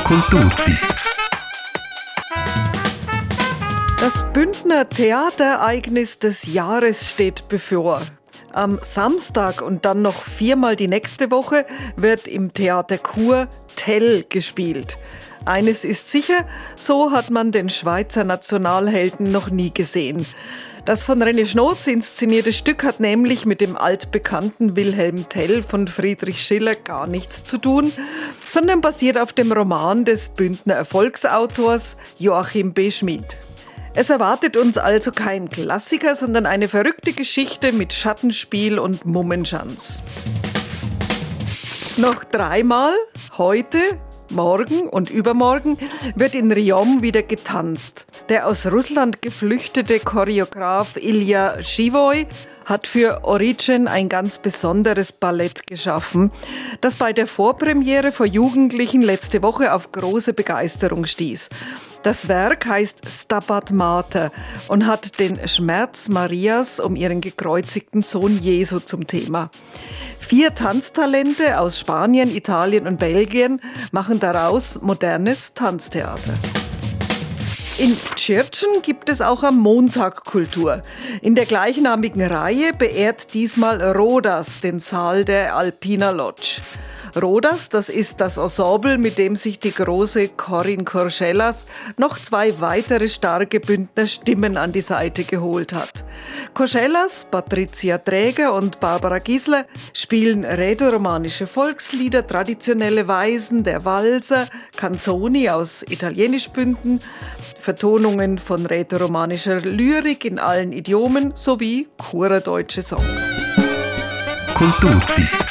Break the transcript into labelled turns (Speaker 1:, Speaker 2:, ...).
Speaker 1: Kulturtipp.
Speaker 2: Das Bündner Theaterereignis des Jahres steht bevor. Am Samstag und dann noch 4-mal die nächste Woche wird im Theater Chur Tell gespielt. Eines ist sicher, so hat man den Schweizer Nationalhelden noch nie gesehen. Das von René Schnotz inszenierte Stück hat nämlich mit dem altbekannten Wilhelm Tell von Friedrich Schiller gar nichts zu tun, sondern basiert auf dem Roman des Bündner Erfolgsautors Joachim B. Schmid. Es erwartet uns also kein Klassiker, sondern eine verrückte Geschichte mit Schattenspiel und Mummenschanz. Noch 3-mal, heute, morgen und übermorgen, wird in Riom wieder getanzt. Der aus Russland geflüchtete Choreograf Ilja Schivoy hat für Origin ein ganz besonderes Ballett geschaffen, das bei der Vorpremiere vor Jugendlichen letzte Woche auf große Begeisterung stieß. Das Werk heißt Stabat Mater und hat den Schmerz Marias um ihren gekreuzigten Sohn Jesu zum Thema. 4 Tanztalente aus Spanien, Italien und Belgien machen daraus modernes Tanztheater. In Tschirtschen gibt es auch am Montag Kultur. In der gleichnamigen Reihe beehrt diesmal Rodas den Saal der Alpina Lodge. Rodas, das ist das Ensemble, mit dem sich die große Corinne Corcellas noch 2 weitere starke Bündner Stimmen an die Seite geholt hat. Corcellas, Patricia Träger und Barbara Gisler spielen rätoromanische Volkslieder, traditionelle Weisen, der Walser, Canzoni aus Italienischbünden, Vertonungen von rätoromanischer Lyrik in allen Idiomen sowie churdeutsche Songs.
Speaker 1: Kulturtipp.